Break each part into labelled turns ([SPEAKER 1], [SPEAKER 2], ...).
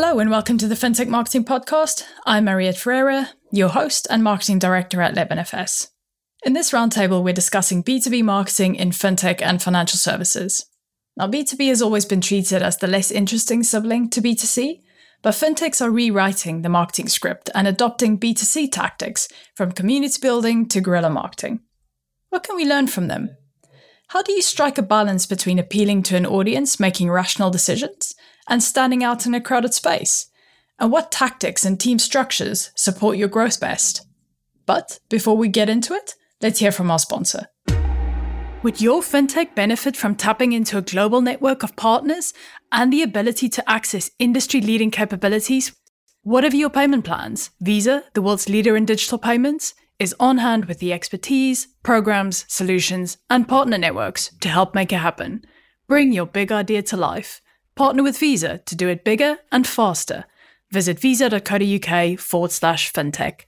[SPEAKER 1] Hello and welcome to the FinTech Marketing Podcast. I'm Mariette Ferreira, your host and marketing director at LebNFS. In this roundtable, we're discussing B2B marketing in FinTech and financial services. Now, B2B has always been treated as the less interesting sibling to B2C, but FinTechs are rewriting the marketing script and adopting B2C tactics from community building to guerrilla marketing. What can we learn from them? How do you strike a balance between appealing to an audience making rational decisions and standing out in a crowded space? And what tactics and team structures support your growth best? But before we get into it, let's hear from our sponsor. Would your FinTech benefit from tapping into a global network of partners and the ability to access industry-leading capabilities? Whatever your payment plans, Visa, the world's leader in digital payments, is on hand with the expertise, programs, solutions, and partner networks to help make it happen. Bring your big idea to life. Partner with Visa to do it bigger and faster. Visit visa.co.uk/fintech.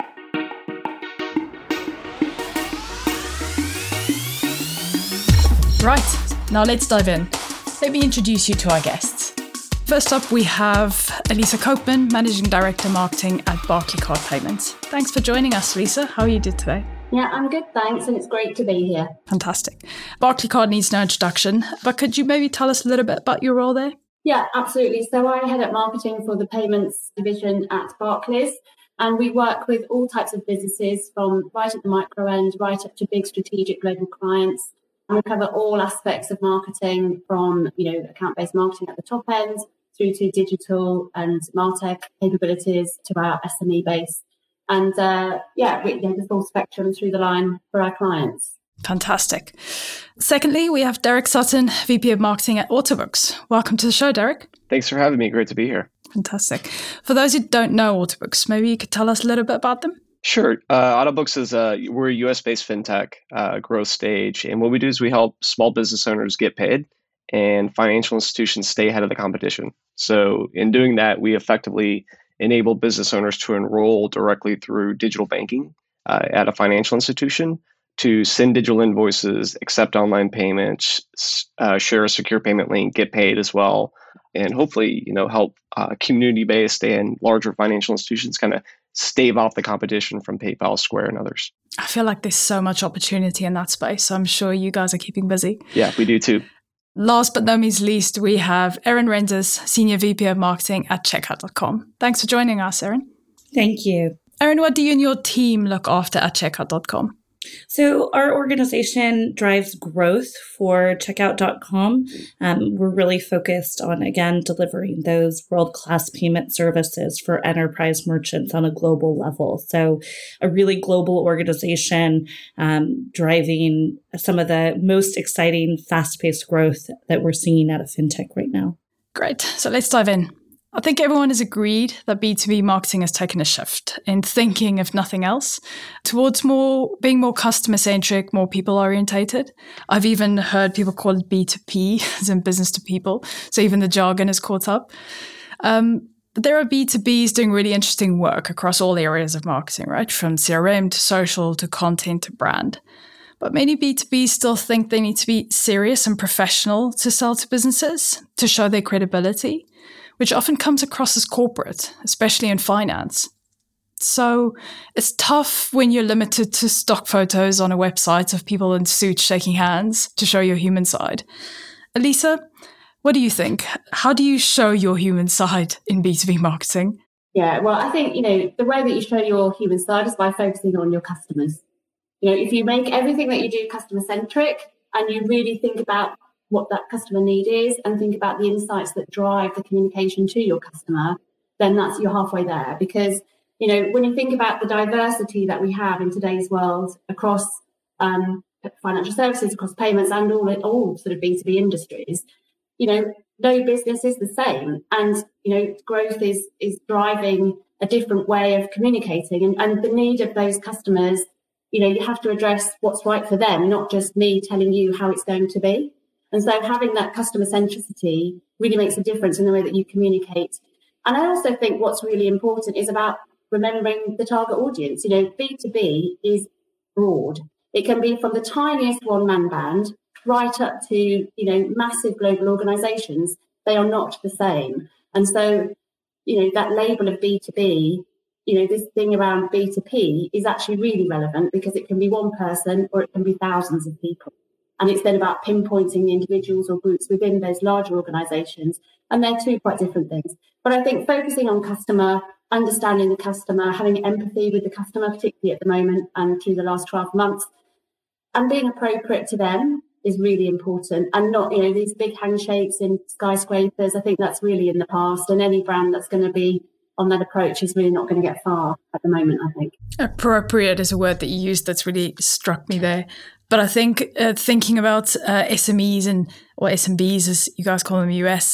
[SPEAKER 1] Right, now let's dive in. Let me introduce you to our guests. First up, we have Elisa Koopman, Managing Director Marketing at Barclaycard Payments. Thanks for joining us, Lisa. How are you doing today?
[SPEAKER 2] Yeah, I'm good, thanks, and it's great to be here.
[SPEAKER 1] Fantastic. Barclaycard needs no introduction, but could you maybe tell us a little bit about your role there?
[SPEAKER 2] Yeah, absolutely. So I head up marketing for the payments division at Barclays, and we work with all types of businesses from right at the micro end, right up to big strategic global clients. And we cover all aspects of marketing from, account-based marketing at the top end through to digital and MarTech capabilities to our SME base. And the full spectrum through the line for our clients.
[SPEAKER 1] Fantastic. Secondly, we have Derek Sutton, VP of Marketing at Autobooks. Welcome to the show, Derek.
[SPEAKER 3] Thanks for having me. Great to be here.
[SPEAKER 1] Fantastic. For those who don't know Autobooks, maybe you could tell us a little bit about them?
[SPEAKER 3] Sure. Autobooks we're a US-based fintech growth stage. And what we do is we help small business owners get paid and financial institutions stay ahead of the competition. So in doing that, we effectively enable business owners to enroll directly through digital banking at a financial institution to send digital invoices, accept online payments, share a secure payment link, get paid as well, and hopefully, help community-based and larger financial institutions kind of stave off the competition from PayPal, Square, and others.
[SPEAKER 1] I feel like there's so much opportunity in that space, so I'm sure you guys are keeping busy.
[SPEAKER 3] Yeah, we do too.
[SPEAKER 1] Last but not least, we have Erin Renders, Senior VP of Marketing at Checkout.com. Thanks for joining us, Erin.
[SPEAKER 4] Thank you.
[SPEAKER 1] Erin, what do you and your team look after at Checkout.com?
[SPEAKER 4] So our organization drives growth for Checkout.com. We're really focused on, again, delivering those world-class payment services for enterprise merchants on a global level. So a really global organization driving some of the most exciting, fast-paced growth that we're seeing out of FinTech right now.
[SPEAKER 1] Great. So let's dive in. I think everyone has agreed that B2B marketing has taken a shift in thinking, if nothing else, towards being more customer-centric, more people-orientated. I've even heard people call it B2P, as in business to people. So even the jargon is caught up. But there are B2Bs doing really interesting work across all areas of marketing, right? From CRM to social to content to brand. But many B2Bs still think they need to be serious and professional to sell to businesses, to show their credibility, which often comes across as corporate, especially in finance. So it's tough when you're limited to stock photos on a website of people in suits shaking hands to show your human side. Elisa, what do you think? How do you show your human side in B2B marketing?
[SPEAKER 2] Yeah, well, I think, the way that you show your human side is by focusing on your customers. If you make everything that you do customer-centric and you really think about what that customer need is and think about the insights that drive the communication to your customer, then you're halfway there. Because, when you think about the diversity that we have in today's world across financial services, across payments and all sort of B2B industries, no business is the same. And, growth is driving a different way of communicating and the need of those customers. You have to address what's right for them, not just me telling you how it's going to be. And so having that customer centricity really makes a difference in the way that you communicate. And I also think what's really important is about remembering the target audience. B2B is broad. It can be from the tiniest one-man band right up to, massive global organizations. They are not the same. And so that label of B2B, this thing around B2P is actually really relevant because it can be one person or it can be thousands of people. And it's then about pinpointing the individuals or groups within those larger organizations. And they're two quite different things. But I think focusing on customer, understanding the customer, having empathy with the customer, particularly at the moment and through the last 12 months, and being appropriate to them is really important. And not, these big handshakes in skyscrapers. I think that's really in the past. And any brand that's going to be on that approach is really not going to get far at the moment, I think.
[SPEAKER 1] Appropriate is a word that you used that's really struck me there. But I think thinking about SMEs or SMBs, as you guys call them in the US,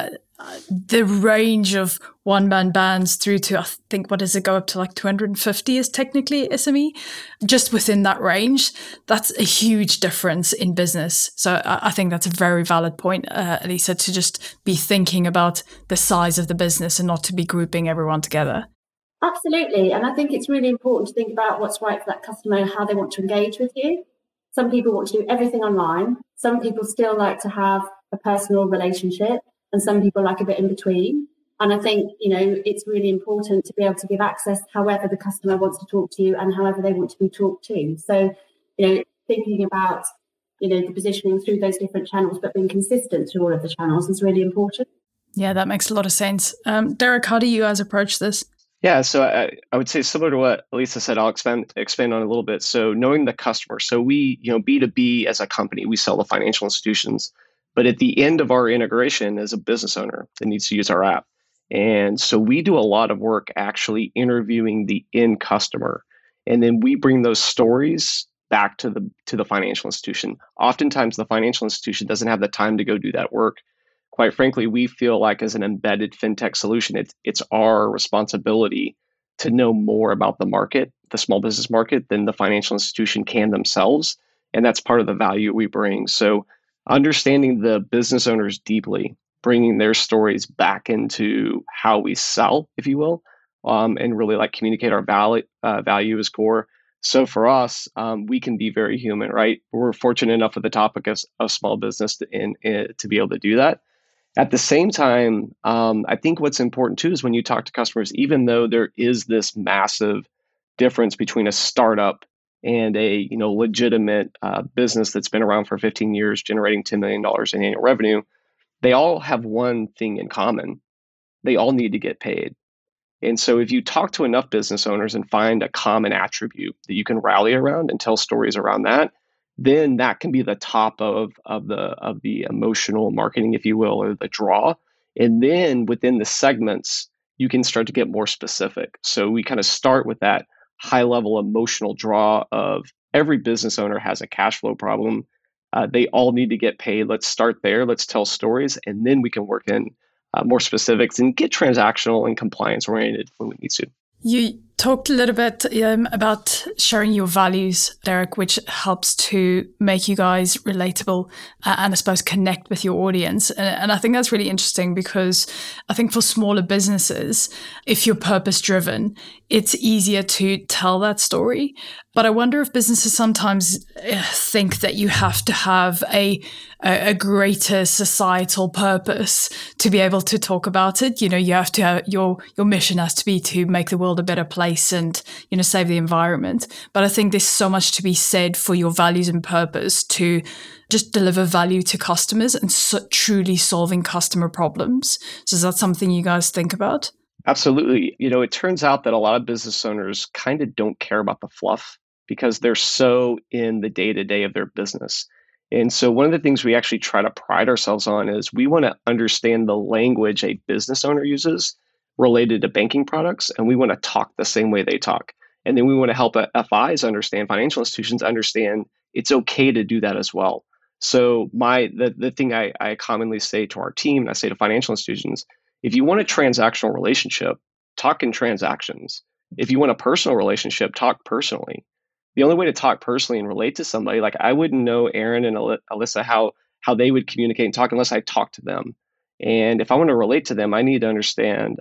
[SPEAKER 1] the range of one-man bands through to, I think, what does it go up to, like 250 is technically SME? Just within that range, that's a huge difference in business. So I think that's a very valid point, Lisa, to just be thinking about the size of the business and not to be grouping everyone together.
[SPEAKER 2] Absolutely. And I think it's really important to think about what's right for that customer and how they want to engage with you. Some people want to do everything online. Some people still like to have a personal relationship, and some people like a bit in between. And I think, it's really important to be able to give access however the customer wants to talk to you and however they want to be talked to. So, thinking about, the positioning through those different channels, but being consistent through all of the channels is really important.
[SPEAKER 1] Yeah, that makes a lot of sense. Derek, how do you guys approach this?
[SPEAKER 3] Yeah, so I would say similar to what Lisa said, I'll expand on it a little bit. So knowing the customer. So we, B2B as a company, we sell to financial institutions. But at the end of our integration as a business owner that needs to use our app. And so we do a lot of work actually interviewing the end customer. And then we bring those stories back to the financial institution. Oftentimes the financial institution doesn't have the time to go do that work. Quite frankly, we feel like as an embedded fintech solution, it's our responsibility to know more about the market, the small business market, than the financial institution can themselves. And that's part of the value we bring. So understanding the business owners deeply, bringing their stories back into how we sell, if you will, and really communicate our value is core. So for us, we can be very human, right? We're fortunate enough with the topic of small business to be able to do that. At the same time, I think what's important too is when you talk to customers, even though there is this massive difference between a startup and a legitimate business that's been around for 15 years, generating $10 million in annual revenue, they all have one thing in common. They all need to get paid. And so if you talk to enough business owners and find a common attribute that you can rally around and tell stories around that, then that can be the top of the emotional marketing, if you will, or the draw. And then within the segments, you can start to get more specific. So we kind of start with that high level emotional draw of every business owner has a cash flow problem. They all need to get paid. Let's start there. Let's tell stories. And then we can work in more specifics and get transactional and compliance oriented when we need to.
[SPEAKER 1] You talked a little bit about sharing your values, Derek, which helps to make you guys relatable and I suppose connect with your audience. And I think that's really interesting because I think for smaller businesses, if you're purpose driven, it's easier to tell that story. But I wonder if businesses sometimes think that you have to have a greater societal purpose to be able to talk about it. You have to have your mission has to be to make the world a better place and, save the environment. But I think there's so much to be said for your values and purpose to just deliver value to customers and truly solving customer problems. So is that something you guys think about?
[SPEAKER 3] Absolutely. It turns out that a lot of business owners kind of don't care about the fluff because they're so in the day-to-day of their business. And so one of the things we actually try to pride ourselves on is we want to understand the language a business owner uses related to banking products, and we want to talk the same way they talk. And then we want to help FIs understand, financial institutions understand it's okay to do that as well. So the thing I commonly say to our team, and I say to financial institutions, if you want a transactional relationship, talk in transactions. If you want a personal relationship, talk personally. The only way to talk personally and relate to somebody, I wouldn't know Aaron and Alyssa how they would communicate and talk unless I talk to them. And if I want to relate to them, I need to understand,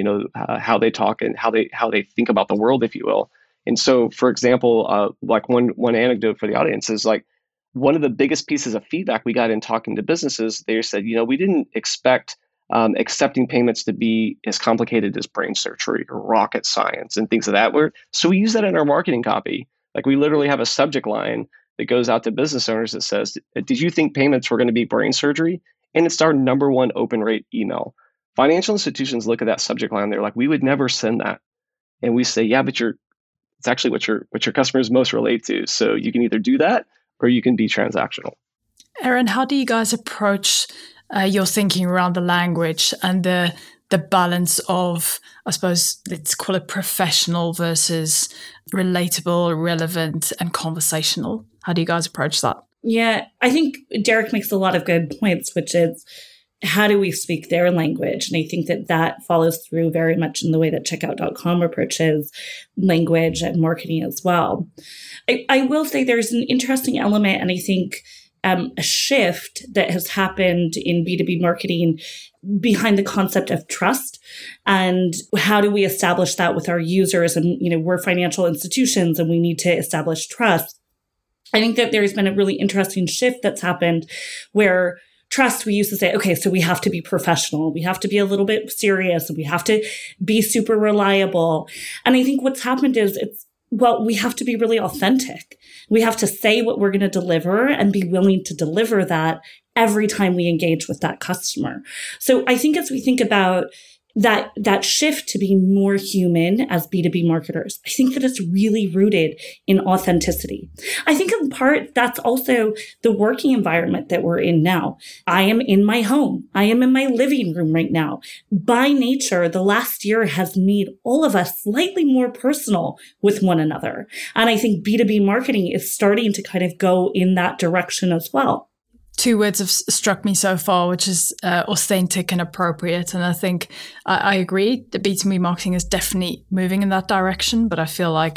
[SPEAKER 3] how they talk and how they think about the world, if you will. And so, for example, one anecdote for the audience is one of the biggest pieces of feedback we got in talking to businesses. They said, we didn't expect accepting payments to be as complicated as brain surgery or rocket science and things of that word. So we use that in our marketing copy. Like we literally have a subject line that goes out to business owners that says, did you think payments were going to be brain surgery? And it's our number one open rate email. Financial institutions look at that subject line. They're like, we would never send that. And we say, yeah, but it's actually what your customers most relate to. So you can either do that or you can be transactional.
[SPEAKER 1] Erin, how do you guys approach your thinking around the language and the balance of, I suppose, let's call it professional versus relatable, relevant, and conversational? How do you guys approach that?
[SPEAKER 4] Yeah, I think Derek makes a lot of good points, which is how do we speak their language? And I think that follows through very much in the way that Checkout.com approaches language and marketing as well. I will say there's an interesting element, and I think a shift that has happened in B2B marketing behind the concept of trust. And how do we establish that with our users? And, we're financial institutions and we need to establish trust. I think that there's been a really interesting shift that's happened where trust, we used to say, okay, so we have to be professional. We have to be a little bit serious and we have to be super reliable. And I think what's happened is we have to be really authentic. We have to say what we're going to deliver and be willing to deliver that every time we engage with that customer. So I think as we think about that shift to be more human as B2B marketers, I think that it's really rooted in authenticity. I think in part that's also the working environment that we're in now. I am in my home. I am in my living room right now. By nature, the last year has made all of us slightly more personal with one another. And I think B2B marketing is starting to kind of go in that direction as well.
[SPEAKER 1] Two words have struck me so far, which is authentic and appropriate. And I think I agree that B2B marketing is definitely moving in that direction. But I feel like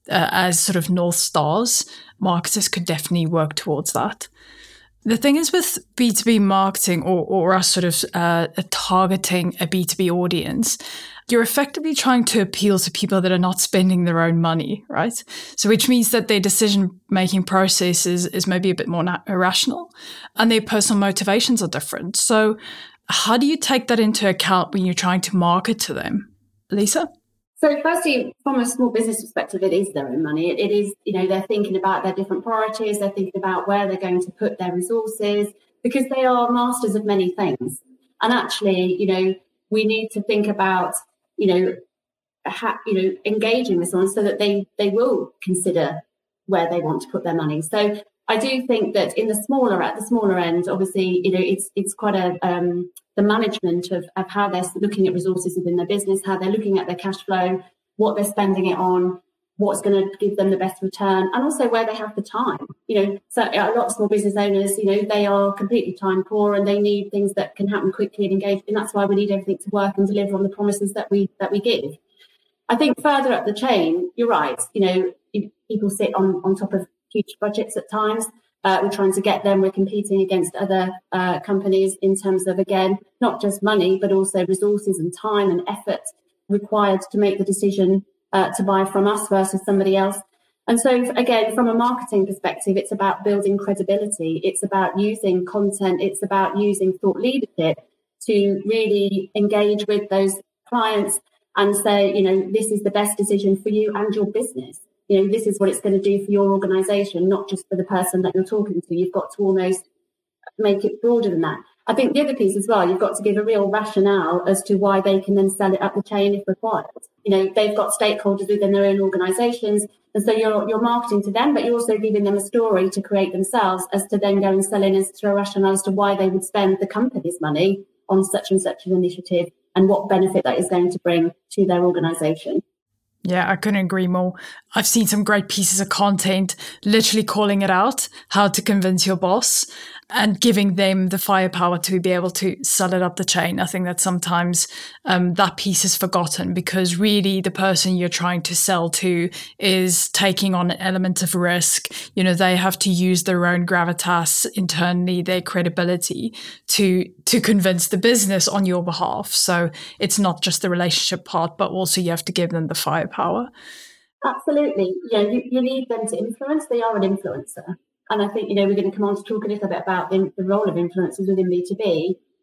[SPEAKER 1] as sort of North Stars, marketers could definitely work towards that. The thing is with B2B marketing or us sort of targeting a B2B audience, you're effectively trying to appeal to people that are not spending their own money, right? So which means that their decision-making process is maybe a bit more irrational and their personal motivations are different. So how do you take that into account when you're trying to market to them? Lisa?
[SPEAKER 2] So firstly, from a small business perspective, it is their own money. It is, they're thinking about their different priorities. They're thinking about where they're going to put their resources because they are masters of many things. And actually, we need to think about, engaging with someone so that they will consider where they want to put their money. So I do think that at the smaller end, obviously, it's quite the management of how they're looking at resources within their business, how they're looking at their cash flow, what they're spending it on, what's going to give them the best return, and also where they have the time. So a lot of small business owners, they are completely time poor and they need things that can happen quickly and engage. And that's why we need everything to work and deliver on the promises that we give. I think further up the chain, you're right. People sit on top of huge budgets at times. We're trying to get them. We're competing against other companies in terms of, again, not just money, but also resources and time and effort required to make the decision to buy from us versus somebody else. And so, again, from a marketing perspective, it's about building credibility. It's about using content. It's about using thought leadership to really engage with those clients and say, this is the best decision for you and your business. This is what it's going to do for your organization, not just for the person that you're talking to. You've got to almost make it broader than that. I think the other piece as well, you've got to give a real rationale as to why they can then sell it up the chain if required. They've got stakeholders within their own organizations. And so you're marketing to them, but you're also giving them a story to create themselves as to then go and sell in as to a rationale as to why they would spend the company's money on such and such an initiative and what benefit that is going to bring to their organization.
[SPEAKER 1] Yeah, I couldn't agree more. I've seen some great pieces of content literally calling it out, how to convince your boss and giving them the firepower to be able to sell it up the chain. I think that sometimes that piece is forgotten because really the person you're trying to sell to is taking on an element of risk. They have to use their own gravitas internally, their credibility to convince the business on your behalf. So it's not just the relationship part, but also you have to give them the firepower.
[SPEAKER 2] Absolutely. You need them to influence. They are an influencer. And I think, we're going to come on to talk a little bit about the role of influencers within B2B.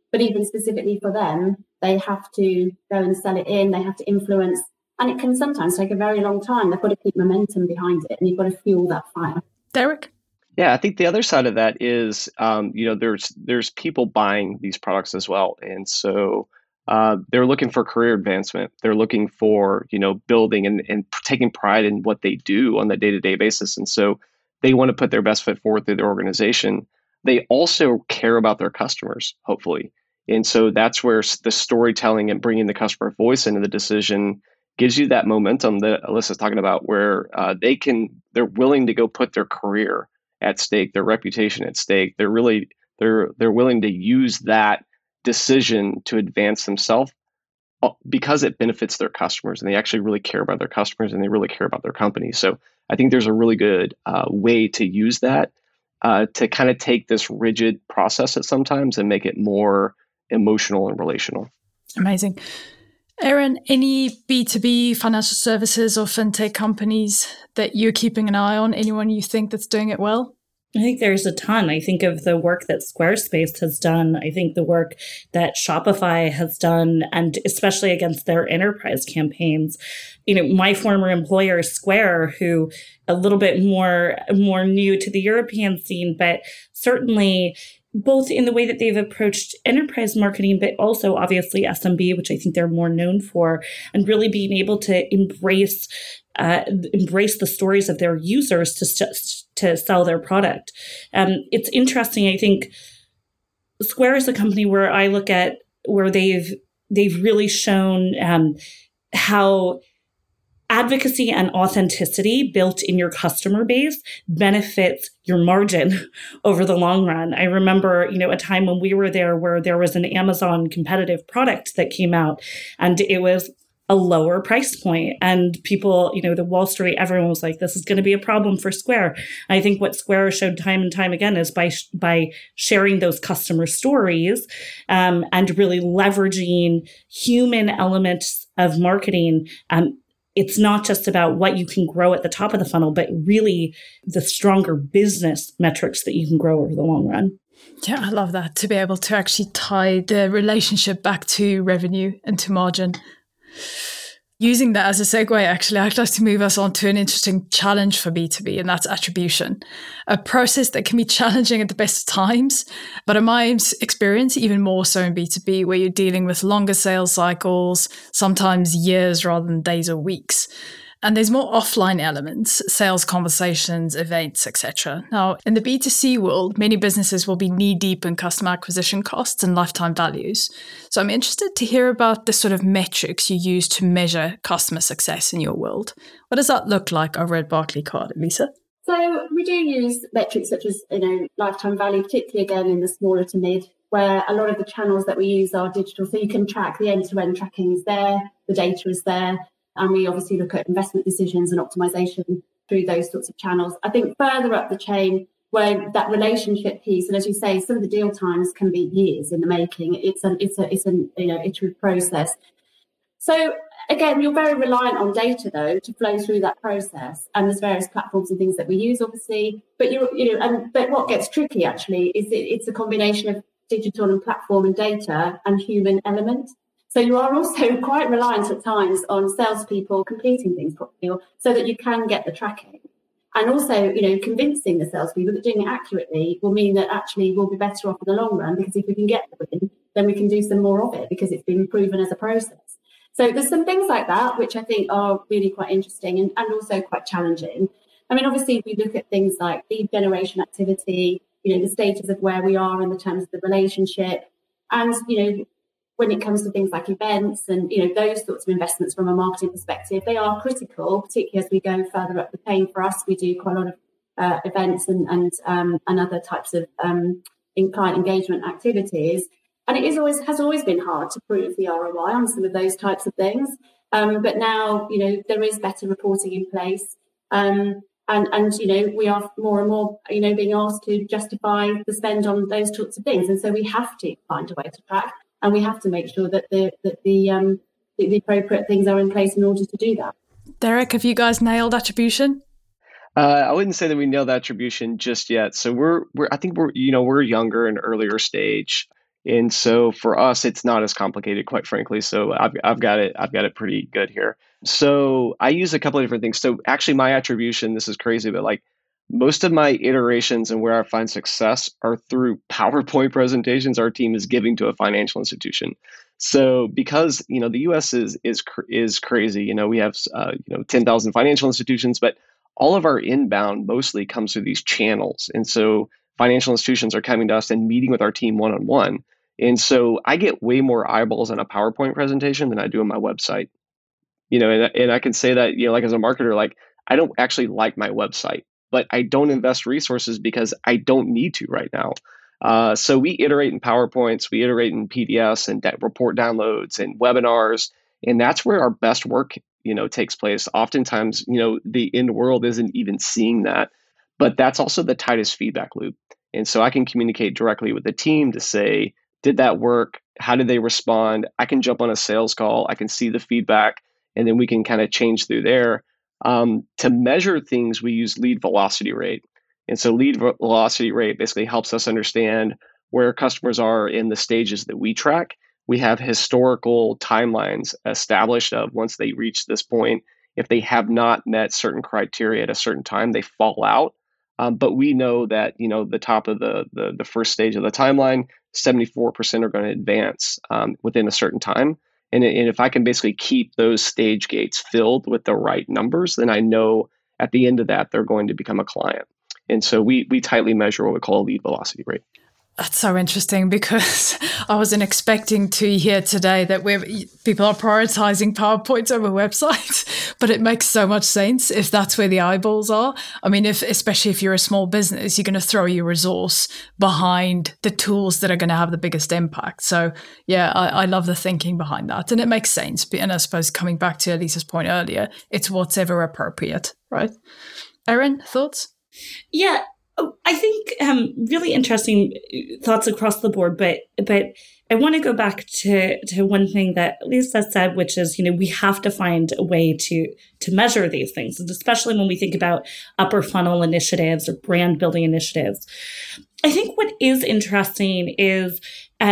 [SPEAKER 2] But even specifically for them, they have to go and sell it in, they have to influence, and it can sometimes take a very long time. They've got to keep momentum behind it, and you've got to fuel that fire.
[SPEAKER 1] Derek?
[SPEAKER 3] Yeah, I think the other side of that is, there's people buying these products as well, and so they're looking for career advancement. They're looking for building and taking pride in what they do on the day-to-day basis, and so they want to put their best foot forward through their organization. They also care about their customers, hopefully, and so that's where the storytelling and bringing the customer voice into the decision gives you that momentum that Alyssa's talking about, where they're willing to go put their career at stake, their reputation at stake. They're willing to use that decision to advance themselves because it benefits their customers, and they actually really care about their customers, and they really care about their company. So I think there's a really good way to use that to kind of take this rigid process at sometimes and make it more emotional and relational.
[SPEAKER 1] Amazing. Erin, any B2B financial services or fintech companies that you're keeping an eye on? Anyone you think that's doing it well?
[SPEAKER 4] I think there's a ton. I think of the work that Squarespace has done. I think the work that Shopify has done, and especially against their enterprise campaigns. My former employer, Square, who a little bit more new to the European scene, but certainly both in the way that they've approached enterprise marketing, but also obviously SMB, which I think they're more known for, and really being able to embrace the stories of their users to sell their product. It's interesting. I think Square is a company where I look at where they've really shown how advocacy and authenticity built in your customer base benefits your margin over the long run. I remember, a time when we were there where there was an Amazon competitive product that came out, and it was a lower price point. And people, the Wall Street, everyone was like, this is going to be a problem for Square. And I think what Square showed time and time again is by sharing those customer stories and really leveraging human elements of marketing. It's not just about what you can grow at the top of the funnel, but really the stronger business metrics that you can grow over the long run.
[SPEAKER 1] Yeah, I love that, to be able to actually tie the relationship back to revenue and to margin. Using that as a segue, actually, I'd like to move us on to an interesting challenge for B2B, and that's attribution. A process that can be challenging at the best of times, but in my experience, even more so in B2B, where you're dealing with longer sales cycles, sometimes years rather than days or weeks. And there's more offline elements, sales conversations, events, etc. Now, in the B2C world, many businesses will be knee-deep in customer acquisition costs and lifetime values. So I'm interested to hear about the sort of metrics you use to measure customer success in your world. What does that look like over at Barclaycard, Lisa?
[SPEAKER 2] So we do use metrics such as, lifetime value, particularly again in the smaller to mid, where a lot of the channels that we use are digital. So you can track the end-to-end tracking is there, the data is there. And we obviously look at investment decisions and optimization through those sorts of channels. I think further up the chain, where that relationship piece, and as you say, some of the deal times can be years in the making. It's an iterative process. So again, you're very reliant on data though to flow through that process. And there's various platforms and things that we use, obviously. But but what gets tricky actually is it's a combination of digital and platform and data and human element. So you are also quite reliant at times on salespeople completing things properly so that you can get the tracking. And also, convincing the salespeople that doing it accurately will mean that actually we'll be better off in the long run, because if we can get them in, then we can do some more of it because it's been proven as a process. So there's some things like that, which I think are really quite interesting and also quite challenging. I mean, obviously, if we look at things like lead generation activity, the status of where we are in the terms of the relationship, and, when it comes to things like events and, those sorts of investments from a marketing perspective, they are critical, particularly as we go further up the chain. For us, we do quite a lot of events and other types of client engagement activities. And it has always been hard to prove the ROI on some of those types of things. But now, there is better reporting in place. And we are more and more, being asked to justify the spend on those sorts of things. And so we have to find a way to track. And we have to make sure that the appropriate things are in place in order to do that.
[SPEAKER 1] Derek, have you guys nailed attribution?
[SPEAKER 3] I wouldn't say that we nailed attribution just yet. So I think we're younger and earlier stage. And so for us, it's not as complicated, quite frankly. So I've got it pretty good here. So I use a couple of different things. So actually my attribution, this is crazy, but like most of my iterations and where I find success are through PowerPoint presentations our team is giving to a financial institution. So because the U.S. is crazy. We have 10,000 financial institutions, but all of our inbound mostly comes through these channels, and so financial institutions are coming to us and meeting with our team one-on-one. And so I get way more eyeballs on a PowerPoint presentation than I do on my website. And I can say that, like as a marketer, like I don't actually like my website, but I don't invest resources because I don't need to right now. So we iterate in PowerPoints, we iterate in PDFs and report downloads and webinars, and that's where our best work, takes place. Oftentimes, the end world isn't even seeing that, but that's also the tightest feedback loop. And so I can communicate directly with the team to say, did that work? How did they respond? I can jump on a sales call. I can see the feedback, and then we can kind of change through there. To measure things, we use lead velocity rate. And so lead velocity rate basically helps us understand where customers are in the stages that we track. We have historical timelines established of once they reach this point, if they have not met certain criteria at a certain time, they fall out. But we know that, the top of the first stage of the timeline, 74% are going to advance within a certain time. And if I can basically keep those stage gates filled with the right numbers, then I know at the end of that, they're going to become a client. And so we tightly measure what we call a lead velocity rate.
[SPEAKER 1] That's so interesting, because I wasn't expecting to hear today that people are prioritizing PowerPoints over websites, but it makes so much sense if that's where the eyeballs are. I mean, especially if you're a small business, you're going to throw your resource behind the tools that are going to have the biggest impact. So yeah, I love the thinking behind that, and it makes sense. And I suppose coming back to Elisa's point earlier, it's whatever appropriate, right? Erin, thoughts?
[SPEAKER 4] Yeah. I think really interesting thoughts across the board, but I want to go back to one thing that Lisa said, which is, we have to find a way to measure these things, and especially when we think about upper funnel initiatives or brand building initiatives. I think what is interesting is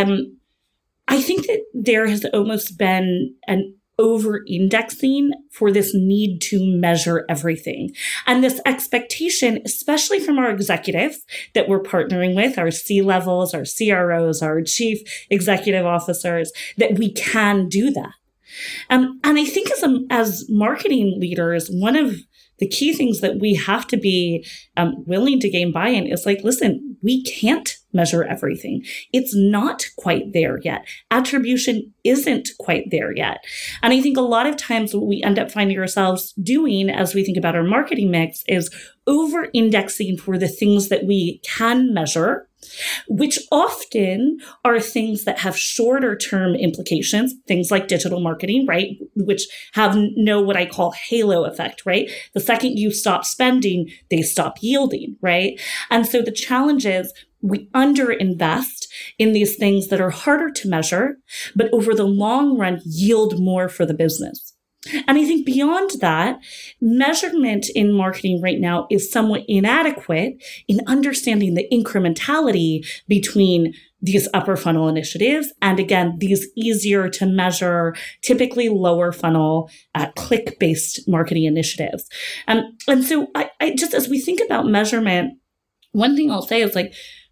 [SPEAKER 4] I think that there has almost been an over-indexing for this need to measure everything. And this expectation, especially from our executives that we're partnering with, our C-levels, our CROs, our chief executive officers, that we can do that. And I think as marketing leaders, one of the key things that we have to be willing to gain buy-in is like, listen, we can't measure everything. It's not quite there yet. Attribution isn't quite there yet. And I think a lot of times what we end up finding ourselves doing as we think about our marketing mix is over-indexing for the things that we can measure, which often are things that have shorter term implications, things like digital marketing, right? Which have what I call halo effect, right? The second you stop spending, they stop yielding, right? And so the challenge is we underinvest in these things that are harder to measure, but over the long run yield more for the business. And I think beyond that, measurement in marketing right now is somewhat inadequate in understanding the incrementality between these upper funnel initiatives and, again, these easier to measure, typically lower funnel, click-based marketing initiatives. And so I just, as we think about measurement, one thing I'll say is like,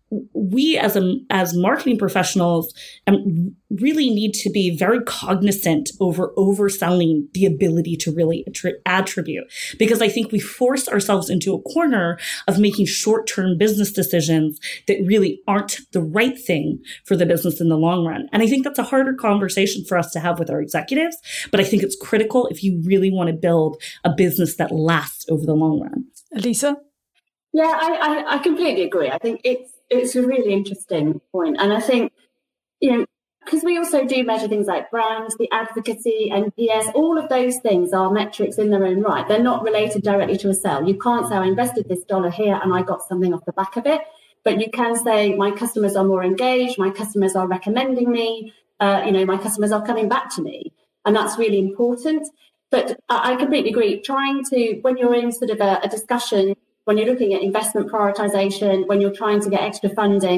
[SPEAKER 4] we as marketing professionals really need to be very cognizant over overselling the ability to really attribute, because I think we force ourselves into a corner of making short-term business decisions that really aren't the right thing for the business in the long run. And I think that's a harder conversation for us to have with our executives, but I think it's critical if you really want to build a business that lasts over the long run.
[SPEAKER 1] Elisa?
[SPEAKER 2] Yeah, I completely agree. I think it's a really interesting point. And I think, because we also do measure things like brands, the advocacy, NPS, all of those things are metrics in their own right. They're not related directly to a sale. You can't say I invested this $1 here and I got something off the back of it. But you can say my customers are more engaged, my customers are recommending me, my customers are coming back to me. And that's really important. But I completely agree. Trying to, when you're in sort of a discussion, when you're looking at investment prioritization, when you're trying to get extra funding,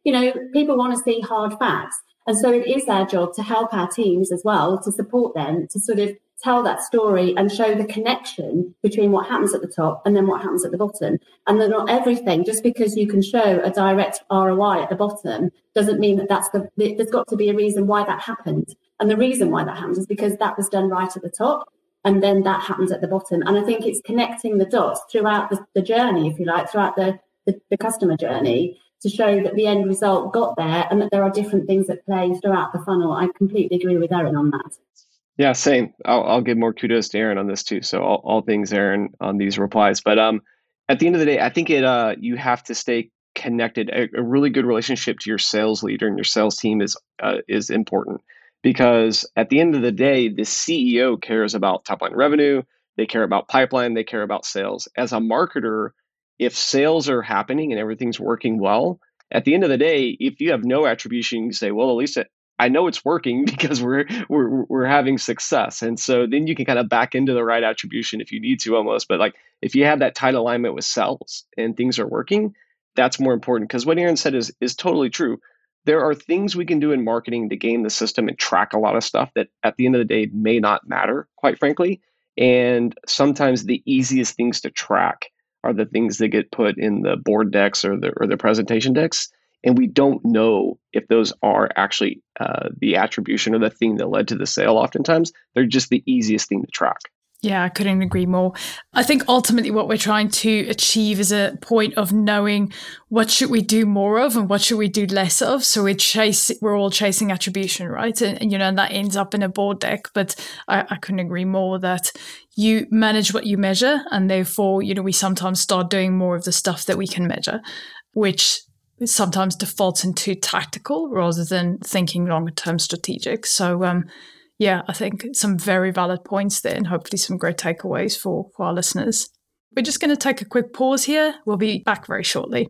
[SPEAKER 2] people want to see hard facts. And so it is our job to help our teams as well, to support them, to sort of tell that story and show the connection between what happens at the top and then what happens at the bottom. And that not everything, just because you can show a direct ROI at the bottom, doesn't mean that there's got to be a reason why that happened. And the reason why that happens is because that was done right at the top, and then that happens at the bottom. And I think it's connecting the dots throughout the journey, if you like, throughout the customer journey, to show that the end result got there and that there are different things at play throughout the funnel. I completely agree with Erin on that.
[SPEAKER 3] Yeah, same. I'll give more kudos to Erin on this too. So all things Erin on these replies. But at the end of the day, I think you have to stay connected. A really good relationship to your sales leader and your sales team is important, because at the end of the day, the CEO cares about top line revenue. They care about pipeline. They care about sales. As a marketer, if sales are happening and everything's working well, at the end of the day, if you have no attribution, you say, well, at least I know it's working because we're having success. And so then you can kind of back into the right attribution if you need to almost. But like if you have that tight alignment with sales and things are working, that's more important, because what Erin said is totally true. There are things we can do in marketing to game the system and track a lot of stuff that at the end of the day may not matter, quite frankly. And sometimes the easiest things to track are the things that get put in the board decks or the presentation decks. And we don't know if those are actually the attribution or the thing that led to the sale. Oftentimes, they're just the easiest thing to track.
[SPEAKER 1] Yeah, I couldn't agree more. I think ultimately what we're trying to achieve is a point of knowing what should we do more of and what should we do less of. So we're all chasing attribution, right? And that ends up in a board deck. But I couldn't agree more that you manage what you measure, and therefore, we sometimes start doing more of the stuff that we can measure, which sometimes defaults into tactical rather than thinking longer term strategic. So yeah, I think some very valid points there, and hopefully some great takeaways for our listeners. We're just going to take a quick pause here. We'll be back very shortly.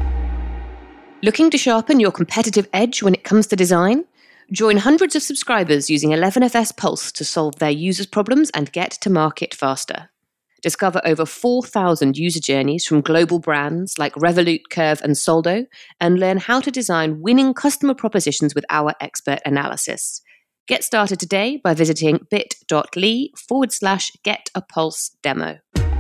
[SPEAKER 5] Looking to sharpen your competitive edge when it comes to design? Join hundreds of subscribers using 11FS Pulse to solve their users' problems and get to market faster. Discover over 4,000 user journeys from global brands like Revolut, Curve, and Soldo, and learn how to design winning customer propositions with our expert analysis. Get started today by visiting bit.ly/getapulse-demo.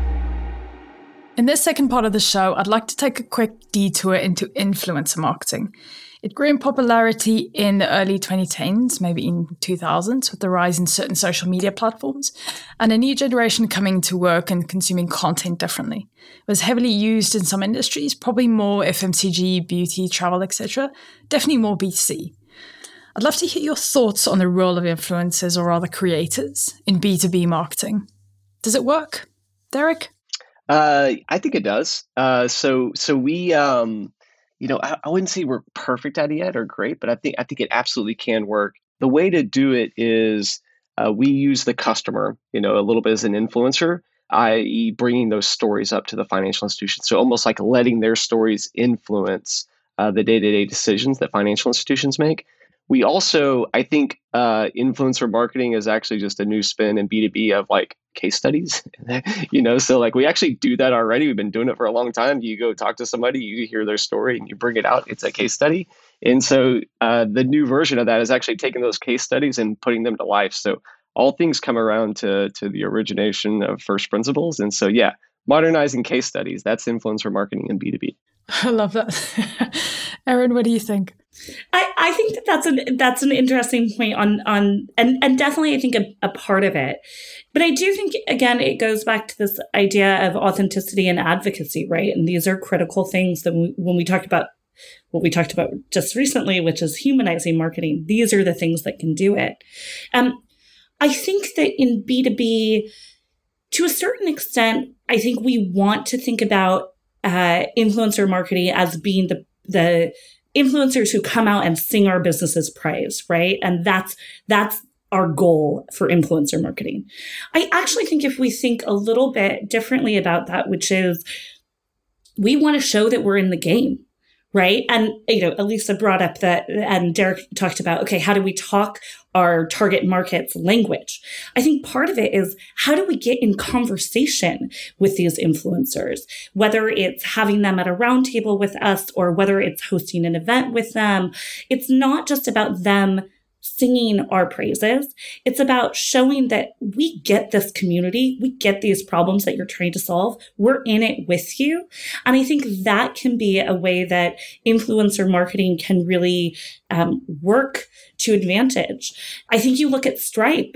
[SPEAKER 1] In this second part of the show, I'd like to take a quick detour into influencer marketing. It grew in popularity in the early 2010s, maybe in 2000s, with the rise in certain social media platforms, and a new generation coming to work and consuming content differently. It was heavily used in some industries, probably more FMCG, beauty, travel, etc., definitely more B2C. I'd love to hear your thoughts on the role of influencers, or rather creators, in B2B marketing. Does it work? Derek?
[SPEAKER 3] I think it does. So we, I wouldn't say we're perfect at it yet or great, but I think it absolutely can work. The way to do it is we use the customer, a little bit as an influencer, i.e. bringing those stories up to the financial institution. So almost like letting their stories influence the day-to-day decisions that financial institutions make. We also, I think, influencer marketing is actually just a new spin in B2B of like case studies, so like we actually do that already. We've been doing it for a long time. You go talk to somebody, you hear their story and you bring it out. It's a case study. And so the new version of that is actually taking those case studies and putting them to life. So all things come around to the origination of first principles. And so, yeah, modernizing case studies, that's influencer marketing in B2B.
[SPEAKER 1] I love that. Erin, what do you think?
[SPEAKER 4] I think that's an interesting point on and definitely I think a part of it. But I do think, again, it goes back to this idea of authenticity and advocacy, right? And these are critical things that when we talk about what we talked about just recently, which is humanizing marketing, these are the things that can do it. I think that in B2B, to a certain extent, I think we want to think about influencer marketing as being the influencers who come out and sing our business's praise, right? And that's our goal for influencer marketing. I actually think if we think a little bit differently about that, which is we want to show that we're in the game, right? And, Elisa brought up that, and Derek talked about, okay, how do we talk our target market's language? I think part of it is, how do we get in conversation with these influencers, whether it's having them at a roundtable with us or whether it's hosting an event with them. It's not just about them singing our praises. It's about showing that we get this community. We get these problems that you're trying to solve. We're in it with you. And I think that can be a way that influencer marketing can really work to advantage. I think you look at Stripe,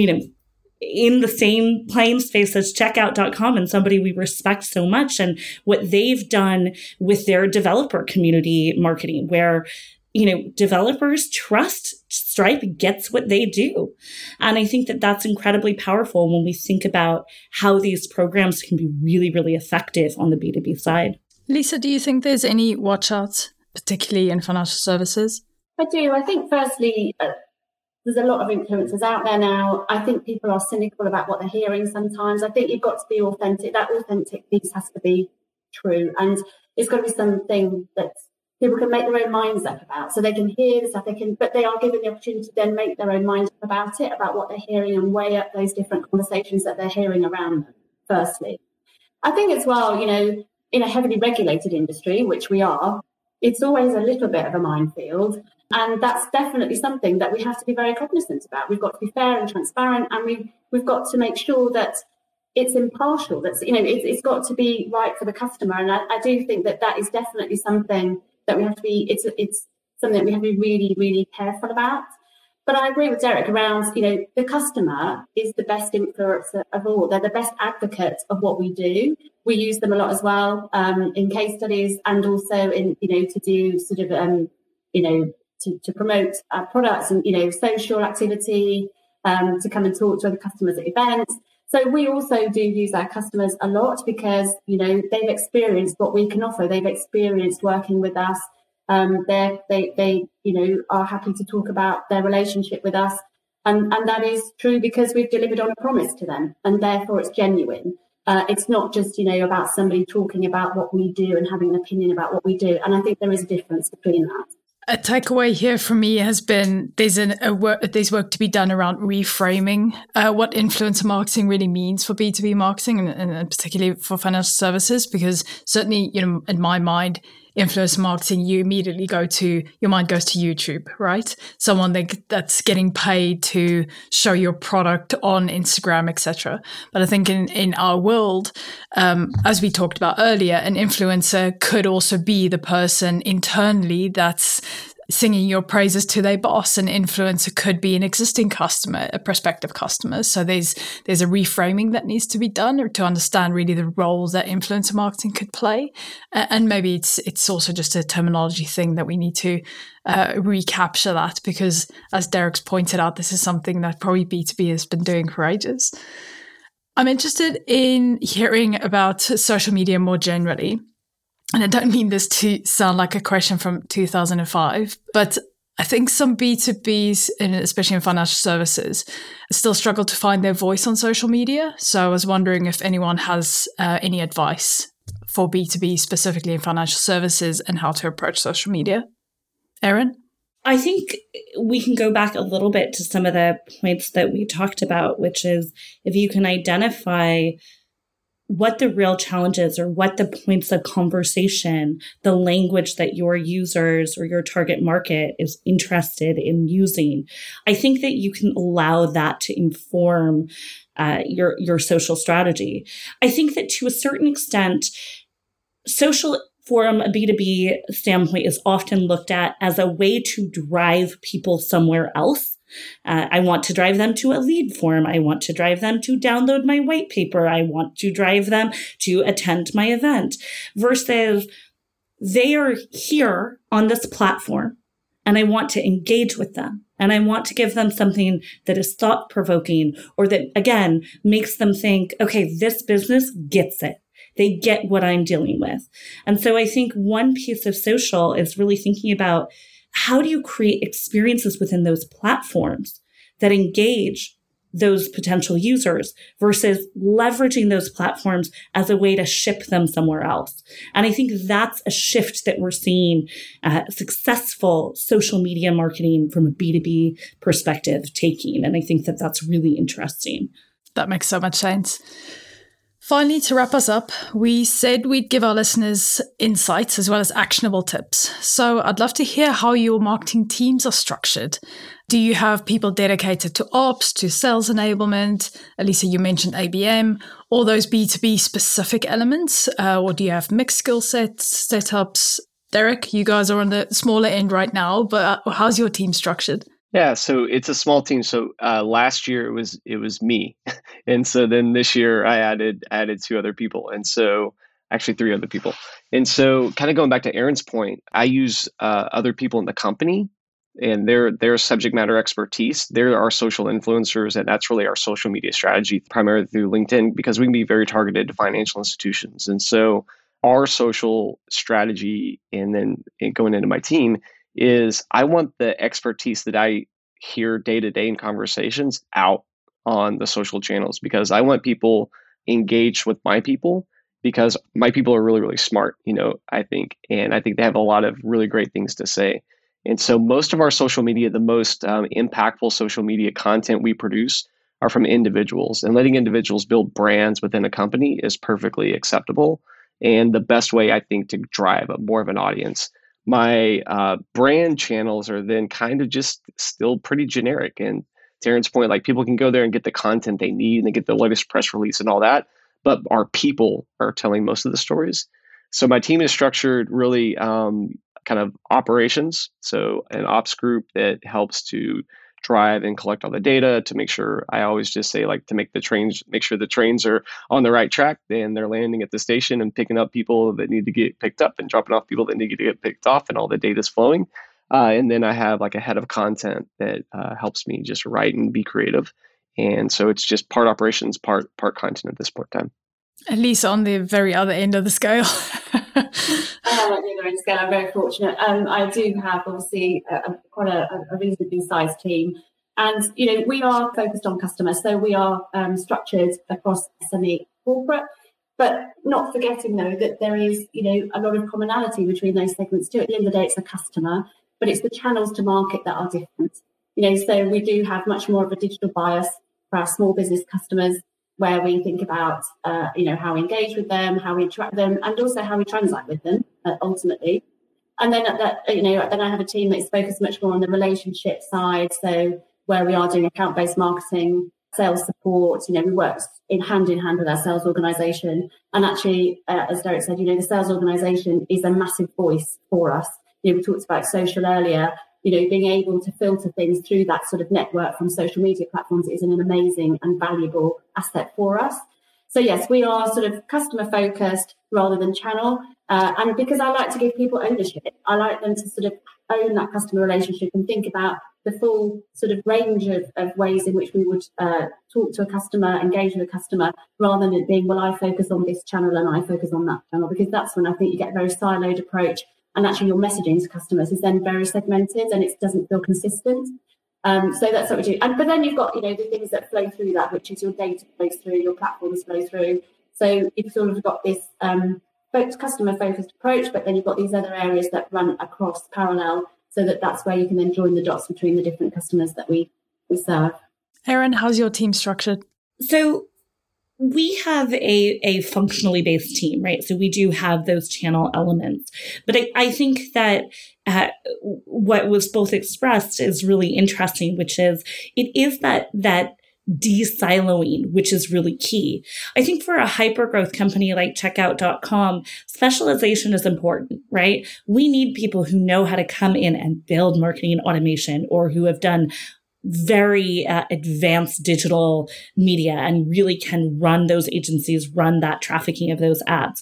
[SPEAKER 4] in the same playing space as checkout.com, and somebody we respect so much, and what they've done with their developer community marketing, where developers trust Stripe gets what they do. And I think that that's incredibly powerful when we think about how these programs can be really, really effective on the B2B side.
[SPEAKER 1] Lisa, do you think there's any watch outs, particularly in financial services?
[SPEAKER 2] I do. I think firstly, there's a lot of influencers out there now. I think people are cynical about what they're hearing sometimes. I think you've got to be authentic. That authentic piece has to be true. And it's got to be something that people can make their own minds up about. So they can hear the stuff, but they are given the opportunity to then make their own minds up about it, about what they're hearing, and weigh up those different conversations that they're hearing around them, firstly. I think as well, in a heavily regulated industry, which we are, it's always a little bit of a minefield. And that's definitely something that we have to be very cognizant about. We've got to be fair and transparent, and we've got to make sure that it's impartial. That's it's got to be right for the customer. And I do think that is definitely something that we have to be. It's something that we have to be really, really careful about. But I agree with Derek around, the customer is the best influencer of all. They're the best advocate of what we do. We use them a lot as well in case studies, and also in, to do sort of, to promote our products and, social activity, to come and talk to other customers at events. So we also do use our customers a lot because, they've experienced what we can offer. They've experienced working with us. They are happy to talk about their relationship with us. And that is true because we've delivered on a promise to them, and therefore it's genuine. It's not just, about somebody talking about what we do and having an opinion about what we do. And I think there is a difference between that.
[SPEAKER 1] A takeaway here for me has been there's work to be done around reframing what influencer marketing really means for B2B marketing and particularly for financial services, because certainly, in my mind, influencer marketing, your mind goes to YouTube, right? Someone that's getting paid to show your product on Instagram, etc. But I think in our world, as we talked about earlier, an influencer could also be the person internally that's singing your praises to their boss. An influencer could be an existing customer, a prospective customer. So there's a reframing that needs to be done to understand really the role that influencer marketing could play. And maybe it's also just a terminology thing that we need to recapture that, because as Derek's pointed out, this is something that probably B2B has been doing for ages. I'm interested in hearing about social media more generally. And I don't mean this to sound like a question from 2005, but I think some B2Bs, especially in financial services, still struggle to find their voice on social media. So I was wondering if anyone has any advice for B2B, specifically in financial services, and how to approach social media. Erin?
[SPEAKER 4] I think we can go back a little bit to some of the points that we talked about, which is if you can identify what the real challenge is, or what the points of conversation, the language that your users or your target market is interested in using, I think that you can allow that to inform your social strategy. I think that to a certain extent, social from a B2B standpoint is often looked at as a way to drive people somewhere else. I want to drive them to a lead form. I want to drive them to download my white paper. I want to drive them to attend my event, versus they are here on this platform and I want to engage with them. And I want to give them something that is thought-provoking, or that, again, makes them think, okay, this business gets it. They get what I'm dealing with. And so I think one piece of social is really thinking about, how do you create experiences within those platforms that engage those potential users versus leveraging those platforms as a way to ship them somewhere else. And I think that's a shift that we're seeing successful social media marketing from a B2B perspective taking. And I think that that's really interesting.
[SPEAKER 1] That makes so much sense. Finally, to wrap us up, we said we'd give our listeners insights as well as actionable tips. So I'd love to hear how your marketing teams are structured. Do you have people dedicated to ops, to sales enablement? Elisa, you mentioned ABM, all those B2B specific elements, or do you have mixed skill sets, setups? Derek, you guys are on the smaller end right now, but how's your team structured?
[SPEAKER 3] Yeah, so it's a small team. So last year it was me, and so then this year I added 2 other people, and so actually 3 other people. And so kind of going back to Aaron's point, I use other people in the company and their subject matter expertise. They're our social influencers, and that's really our social media strategy, primarily through LinkedIn, because we can be very targeted to financial institutions. And so our social strategy, and then going into my team, is I want the expertise that I hear day to day in conversations out on the social channels, because I want people engaged with my people, because my people are really, really smart, I think, and I think they have a lot of really great things to say. And so most of our social media, the most impactful social media content we produce are from individuals, and letting individuals build brands within a company is perfectly acceptable. And the best way, I think, to drive more of an audience. My brand channels are then kind of just still pretty generic. And to Aaron's point, like, people can go there and get the content they need, and they get the latest press release and all that. But our people are telling most of the stories. So my team is structured really kind of operations. So an ops group that helps to drive and collect all the data, to make sure, I always just say, like, to make sure the trains are on the right track, and they're landing at the station and picking up people that need to get picked up and dropping off people that need to get picked off, and all the data is flowing. And then I have like a head of content that helps me just write and be creative. And so it's just part operations, part content at this point in time.
[SPEAKER 1] At least on the very other end of the scale.
[SPEAKER 2] I'm very fortunate. I do have obviously quite a reasonably sized team, and we are focused on customers, so we are structured across SME, corporate, but not forgetting though that there is a lot of commonality between those segments too. At the end of the day, it's a customer, but it's the channels to market that are different. So we do have much more of a digital bias for our small business customers, where we think about, how we engage with them, how we interact with them, and also how we transact with them ultimately. And then then I have a team that's focused much more on the relationship side. So where we are doing account-based marketing, sales support, we work in hand with our sales organization. And actually, as Derek said, the sales organization is a massive voice for us. We talked about social earlier. Being able to filter things through that sort of network from social media platforms is an amazing and valuable asset for us. So yes, we are sort of customer focused rather than channel. And because I like to give people ownership, I like them to sort of own that customer relationship and think about the full sort of range of ways in which we would talk to a customer, engage with a customer, rather than it being, well, I focus on this channel and I focus on that channel, because that's when I think you get a very siloed approach. And actually your messaging to customers is then very segmented and it doesn't feel consistent. So that's what we do. But then you've got, the things that flow through that, which is your data flows through, your platforms flow through. So you've sort of got this customer-focused approach, but then you've got these other areas that run across parallel, so that's where you can then join the dots between the different customers that we serve.
[SPEAKER 1] Aaron, how's your team structured?
[SPEAKER 4] So we have a functionally based team, right? So we do have those channel elements. But I think that what was both expressed is really interesting, which is it is that de-siloing, which is really key. I think for a hyper-growth company like Checkout.com, specialization is important, right? We need people who know how to come in and build marketing automation, or who have done very advanced digital media and really can run those agencies, run that trafficking of those ads.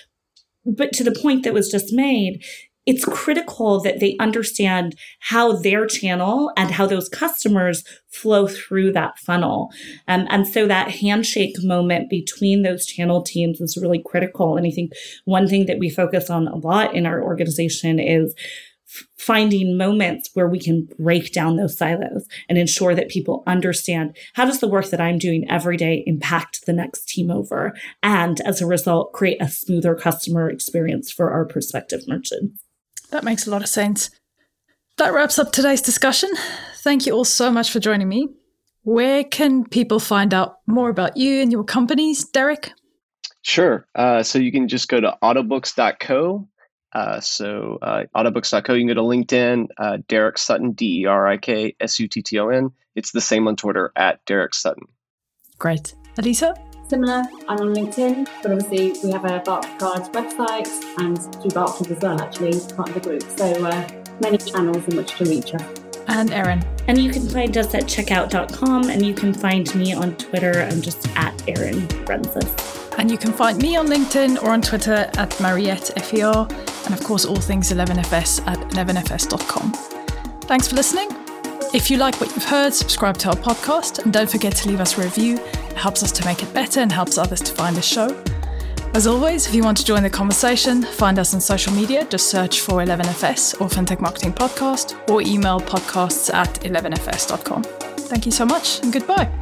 [SPEAKER 4] But to the point that was just made, it's critical that they understand how their channel and how those customers flow through that funnel. And so that handshake moment between those channel teams is really critical. And I think one thing that we focus on a lot in our organization is finding moments where we can break down those silos and ensure that people understand, how does the work that I'm doing every day impact the next team over? And as a result, create a smoother customer experience for our prospective merchants.
[SPEAKER 1] That makes a lot of sense. That wraps up today's discussion. Thank you all so much for joining me. Where can people find out more about you and your companies, Derek?
[SPEAKER 3] Sure. So you can just go to autobooks.co. Autobooks.co, you can go to LinkedIn, Derek Sutton, DerikSutton. It's the same on Twitter, @Derek Sutton.
[SPEAKER 1] Great. Elisa?
[SPEAKER 2] Similar, I'm on LinkedIn, but obviously we have a Barclaycards website and through Barclays as well, actually, part of the group. So many channels in which to reach us.
[SPEAKER 1] And Erin.
[SPEAKER 4] And you can find us at checkout.com, and you can find me on Twitter. I'm just @Erin Rensis.
[SPEAKER 1] And you can find me on LinkedIn or on Twitter @MarietteFER, and of course all things 11FS at 11fs.com. Thanks for listening. If you like what you've heard, subscribe to our podcast and don't forget to leave us a review. It helps us to make it better and helps others to find the show. As always, if you want to join the conversation, find us on social media. Just search for 11FS or FinTech Marketing Podcast or email podcasts@11fs.com. Thank you so much and goodbye.